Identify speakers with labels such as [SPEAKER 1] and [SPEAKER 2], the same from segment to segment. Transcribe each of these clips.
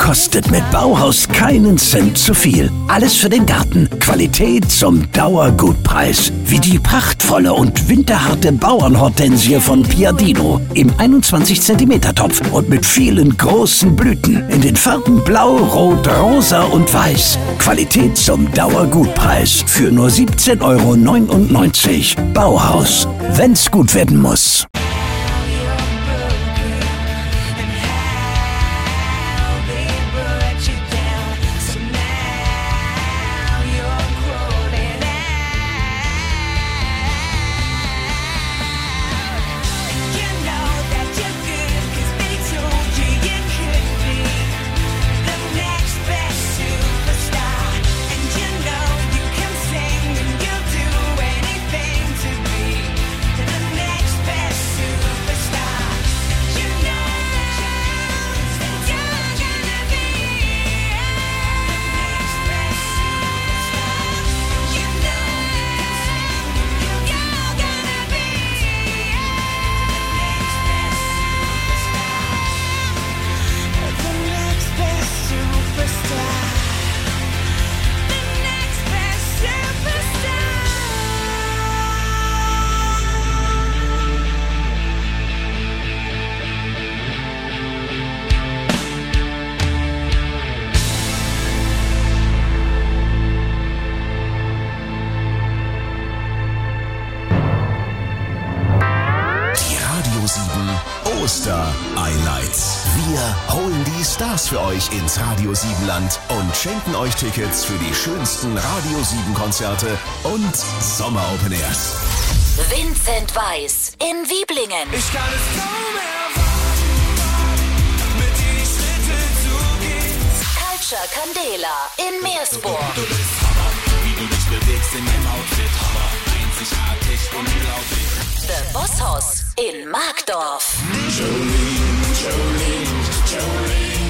[SPEAKER 1] kostet mit Bauhaus keinen Cent zu viel. Alles für den Garten. Qualität zum Dauergutpreis. Wie die prachtvolle und winterharte Bauernhortensie von Piadino. Im 21 cm Topf und mit vielen großen Blüten. In den Farben Blau, Rot, Rosa und Weiß. Qualität zum Dauergutpreis. Für nur 17,99 €. Bauhaus. Wenn's gut werden muss.
[SPEAKER 2] Oster-Highlights. Wir holen die Stars für euch ins Radio 7-Land und schenken euch Tickets für die schönsten Radio 7-Konzerte und Sommer-Open-Airs.
[SPEAKER 3] Vincent Weiss in Wiblingen.
[SPEAKER 4] Ich kann es kaum erwarten, mit dir die Schritte zu gehen.
[SPEAKER 3] Culture Candela in Meersburg.
[SPEAKER 4] Du bist Hammer, wie du dich bewegst in deinem Outfit. Hammer, einzigartig, unglaublich.
[SPEAKER 3] The Bosshaus in Markdorf.
[SPEAKER 4] Jolene, Jolene, Jolene,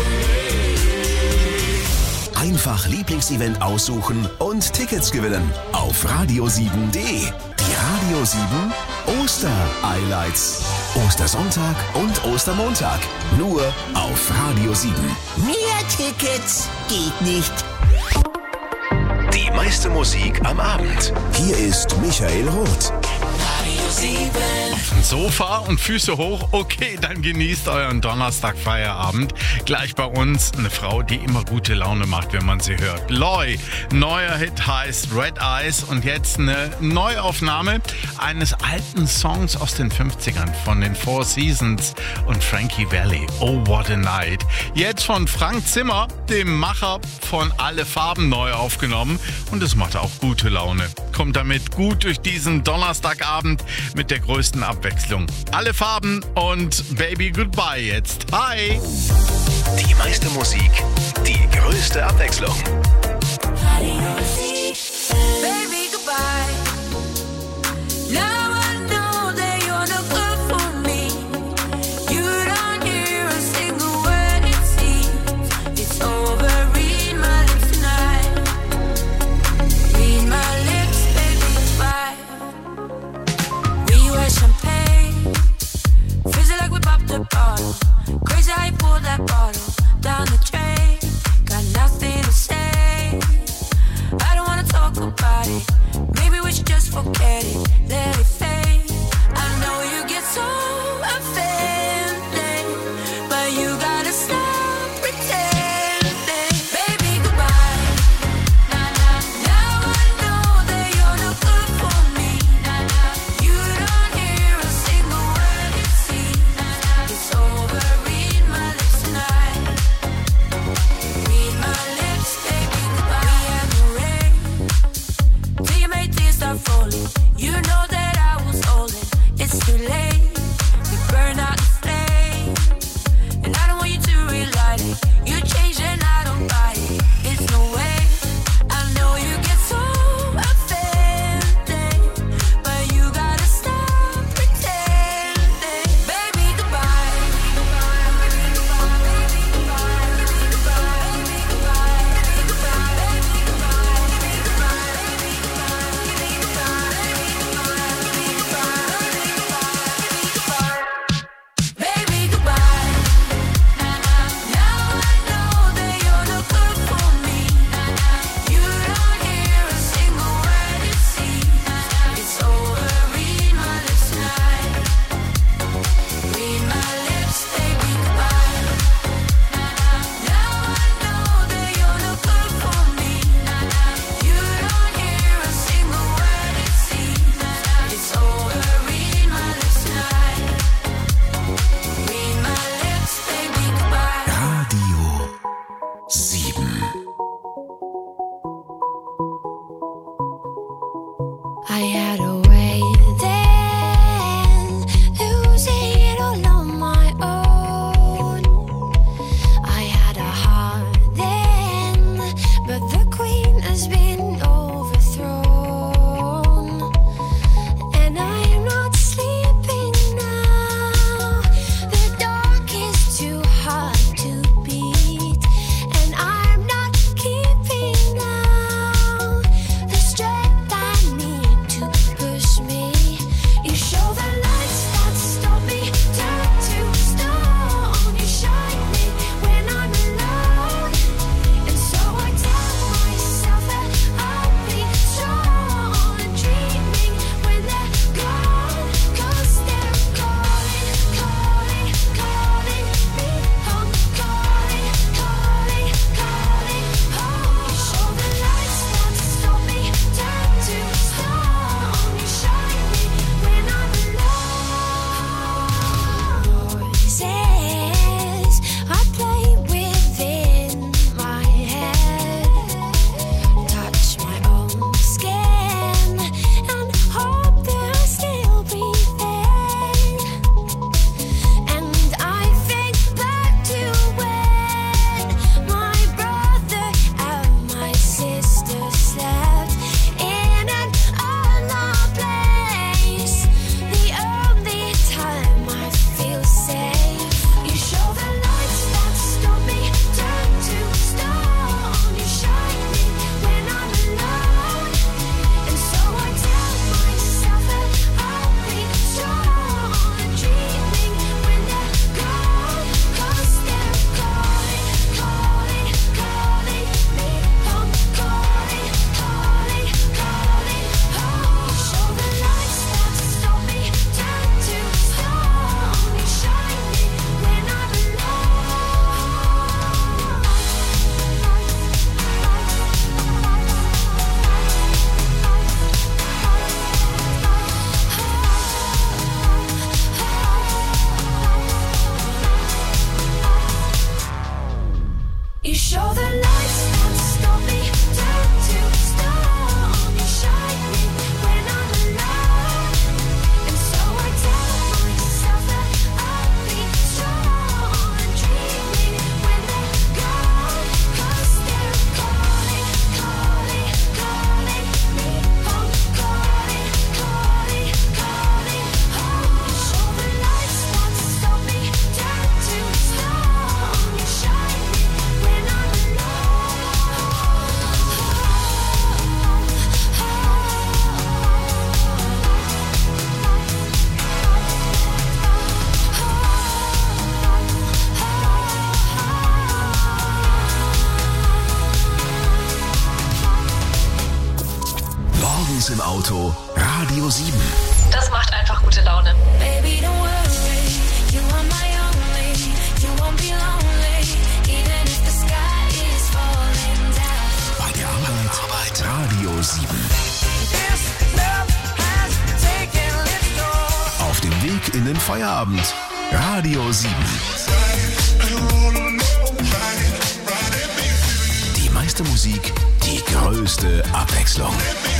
[SPEAKER 4] Jolene.
[SPEAKER 2] Einfach Lieblingsevent aussuchen und Tickets gewinnen auf radio7.de. Die Radio 7 Oster-Highlights. Ostersonntag und Ostermontag. Nur auf Radio 7.
[SPEAKER 5] Mehr Tickets geht nicht.
[SPEAKER 2] Die meiste Musik am Abend. Hier ist Michael Roth.
[SPEAKER 4] Radio 7.
[SPEAKER 6] Sofa und Füße hoch, okay, dann genießt euren Donnerstag-Feierabend. Gleich bei uns eine Frau, die immer gute Laune macht, wenn man sie hört. Loi, neuer Hit heißt Red Eyes und jetzt eine Neuaufnahme eines alten Songs aus den 50ern von den Four Seasons und Frankie Valli. Oh, what a night. Jetzt von Frank Zimmer, dem Macher von Alle Farben, neu aufgenommen und es macht auch gute Laune. Kommt damit gut durch diesen Donnerstagabend mit der größten Abwechslung. Alle Farben und Baby Goodbye jetzt. Hi!
[SPEAKER 2] Die meiste Musik, die größte Abwechslung.
[SPEAKER 7] Baby goodbye. Now I know that you're not good for me. You don't hear a single word it seems. It's over, read my lips tonight. Read my lips, baby goodbye. We were champagne, fizzle like we popped the bottle. Crazy how you pulled that bottle down the drain. Got nothing to say.
[SPEAKER 2] Auto, Radio 7.
[SPEAKER 8] Das macht einfach gute Laune.
[SPEAKER 7] Baby, don't worry, you are my only, you won't be lonely, even if the sky is falling down.
[SPEAKER 2] Bei der Arbeit Radio 7. Auf dem Weg in den Feierabend, Radio 7. Die meiste Musik, die größte Abwechslung.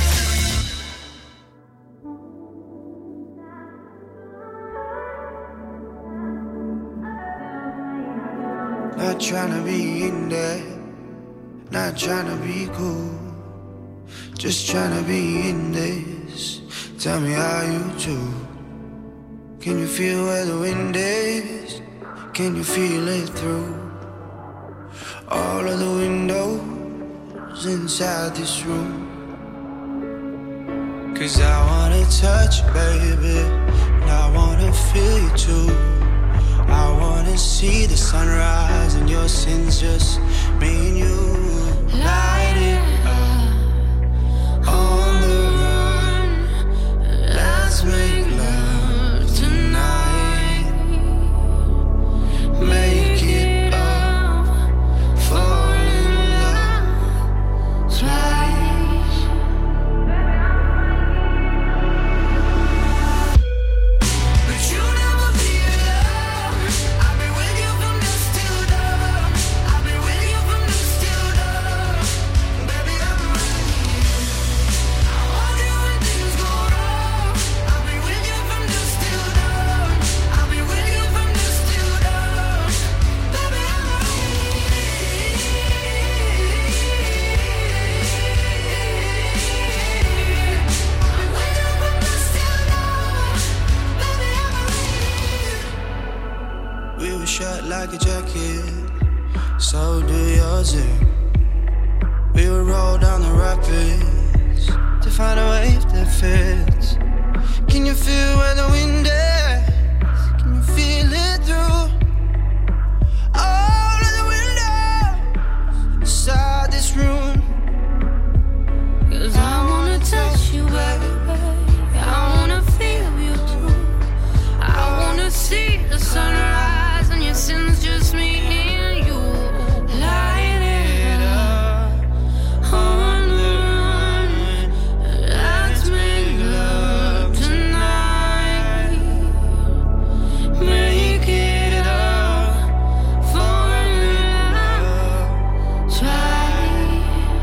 [SPEAKER 9] Not tryna be in there, not tryna be cool, just tryna be in this. Tell me how you do. Can you feel where the wind is? Can you feel it through all of the windows inside this room? 'Cause I wanna touch you, baby, and I wanna feel you too. I wanna see the sunrise and your sins, just me and you. Light it up on the run. Let's make love tonight. Make it up, fall in love twice. But you never be alone. I've been with you from dusk till dawn. I've been with you from dusk till dawn. Baby, I'm ready. I want you when things go wrong. I'll be with you from dusk till dawn. I'll be with you from dusk till dawn. Baby, I'm ready. I'm with you from dusk till dawn. Baby, I'm ready. We were shut like a jacket, so do yours. We would roll down the rapids to find a wave that fits. Can you feel where the wind is? Can you feel it through all of the windows inside this room? 'Cause I wanna touch you, baby. I wanna feel you too. I wanna see the sunrise and your sins, just me and you. Light it up on the run. Let's make love tonight. Make it up, fall in love twice.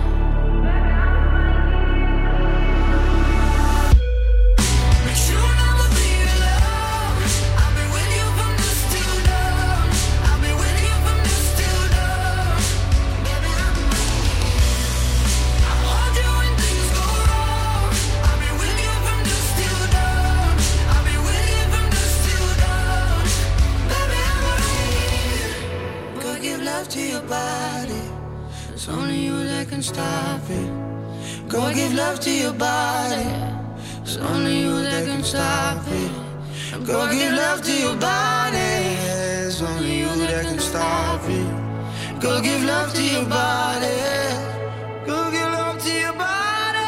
[SPEAKER 9] But you never be alone. I've been with you from dusk till dawn. I've been with you from dusk till dawn. Baby, I'm ready. I want you when things go wrong. I've been with you from dusk till dawn. I've been with you from dusk till dawn. Baby, I'm ready. Go give love to your body. It's only you that can stop it. Go give love to your body. It's only you that can stop it. Go give love to your body. It's only you that can stop it. Go give love to your body. Go give love to your body.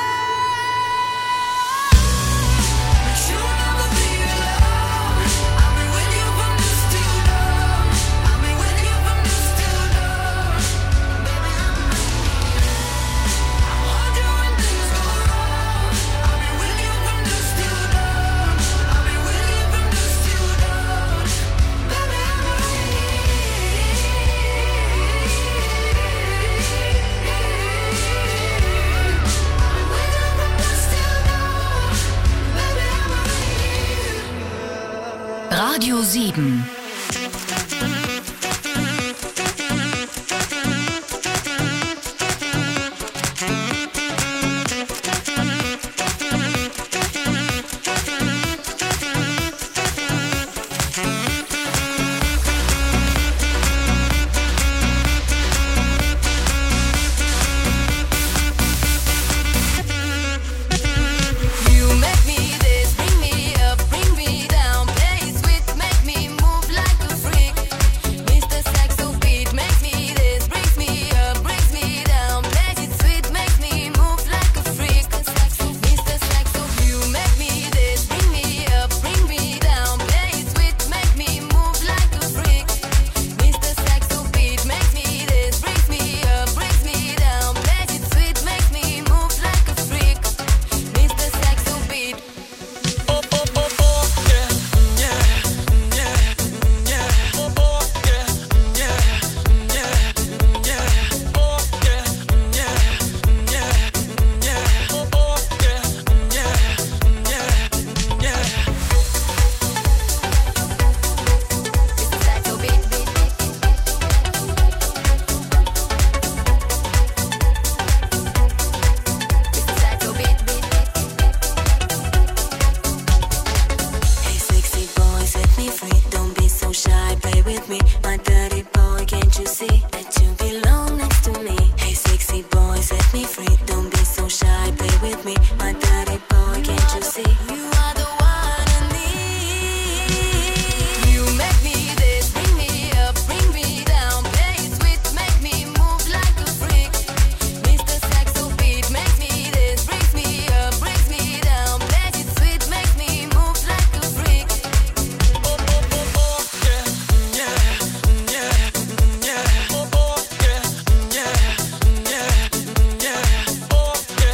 [SPEAKER 9] But you never be alone. I've been with you from dusk till dawn. I've been with you from dusk till dawn. Baby, I'm ready. I want you when things go wrong. I've been with you from dusk till dawn. I've been with you from dusk till dawn. Baby, I'm ready.
[SPEAKER 3] Radio 7.